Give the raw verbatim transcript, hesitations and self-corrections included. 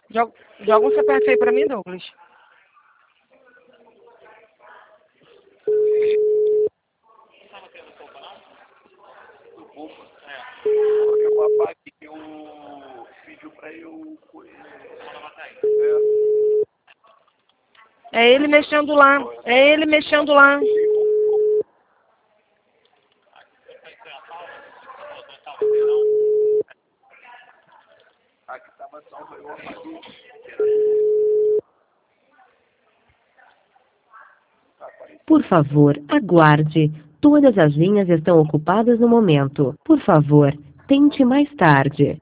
Joga, joga um C P F aí pra mim, Douglas. Porque o papai eu pediu pra eu. É ele mexendo lá. É ele mexendo lá. Aqui tava salvo, eu apaguei. Por favor, aguarde. Todas as linhas estão ocupadas no momento. Por favor, tente mais tarde.